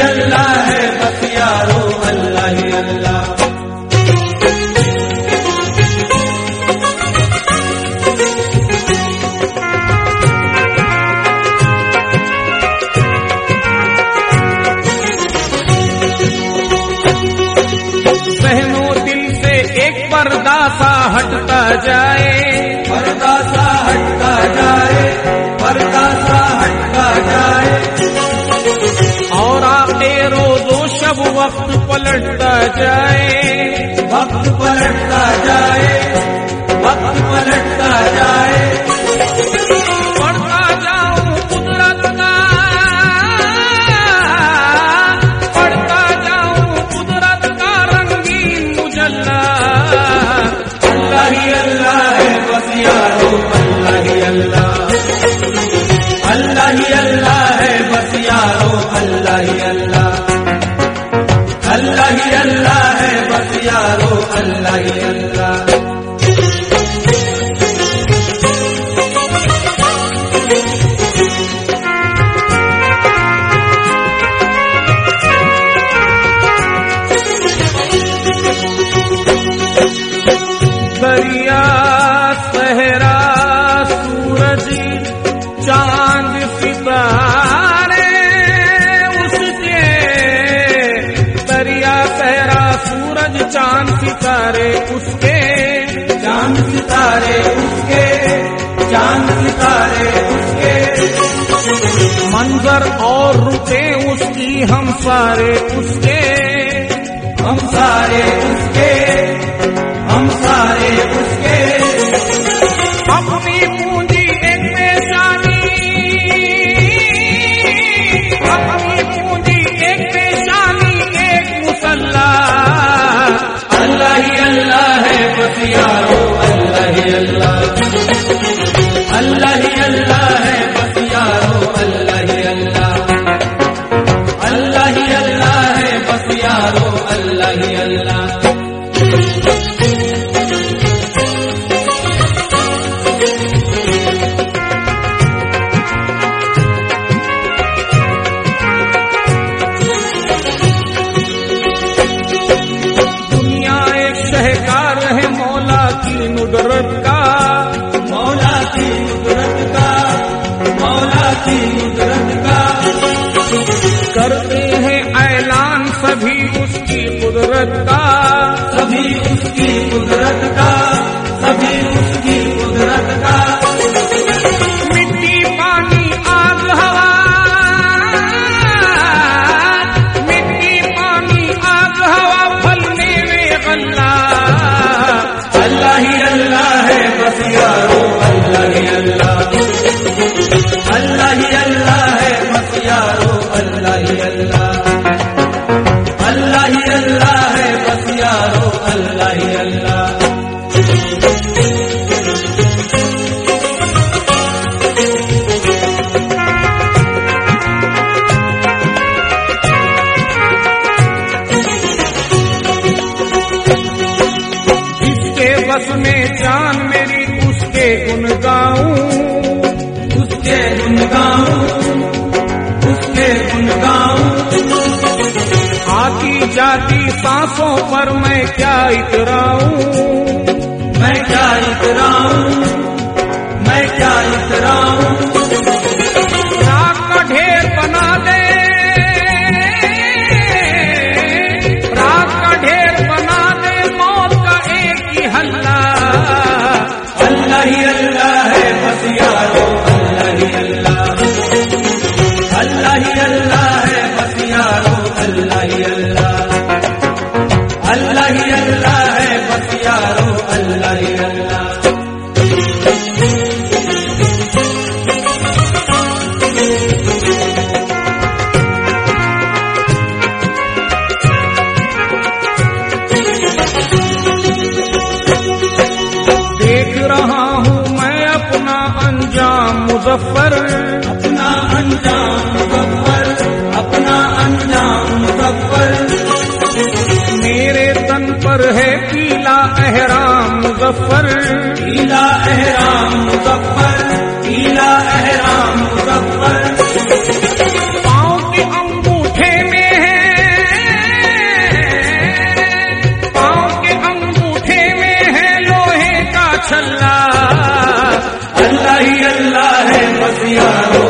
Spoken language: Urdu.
اللہ ہے بس یارو اللہ ہی اللہ. پردہ سا ہٹتا جائے پردہ سا ہٹتا جائے پردہ سا ہٹتا جائے اور آتے روز و شب وقت پلٹتا جائے وقت پلٹتا جائے وقت پلٹتا جائے پڑھتا جاؤں قدرت کا پڑھتا جاؤں قدرت کا رنگین مجلہ اللہ ہی اللہ ہے بس یارو اللہ ہی اللہ. اللہ ہی اللہ ہے بس یارو اللہ ہی اللہ. اللہ ہی اللہ ہے بس یارو اللہ ہی اللہ. دریا صحرا سورج چاند ستارے اس کے دریا صحرا سورج چاند ستارے اس کے چاند ستارے اس کے چاند ستارے اس کے منظر اور رتے اس کی ہم سارے اس کے ہم سارے اس کے ہم سارے اس کے اپنی پونجی ایک پیشانی اپنی پونجی ایک پیشانی ایک مسلح اللہ ہی اللہ ہے بس یارو اللہ ہی اللہ. اللہ ہی اللہ ہے بس یارو اللہ ہی اللہ. اللہ ہی اللہ ہے بس یارو اللہ ہی اللہ. ندرت کا مولا کی ندرت کا مولا کی ندرت کا کرتے ہیں اعلان سبھی اس کی قدرت کا سبھی اس کی قدرت کا سبھی اس کی قدرت کا. مٹی پانی آگ ہوا مٹی پانی آگ ہوا پھلنے میں غلہ اللہ ہی اللہ ہے بس یارو اللہ ہی اللہ. اللہ ہی اللہ ہے بس یارو اللہ ہی اللہ. اللہ ہی اللہ ہے بس یارو اللہ ہی اللہ. بس میں جان میری اس کے گن گاؤں اس کے گن گاؤں اس کے گن گاؤں. آتی جاتی سانسوں پر میں کیا اتراؤں میں کیا اتراؤں میں کیا اتراؤں. راک کا ڈھیر بنا دے راک کا ڈھیر بنا دے موت کا ایک ہی حلہ. اللہ ہی اللہ ہے بس یارو اللہ ہی اللہ. اللہ ہی اللہ ہے بس یارو اللہ ہی اللہ. اللہ ہی اللہ ہے بس یارو यारो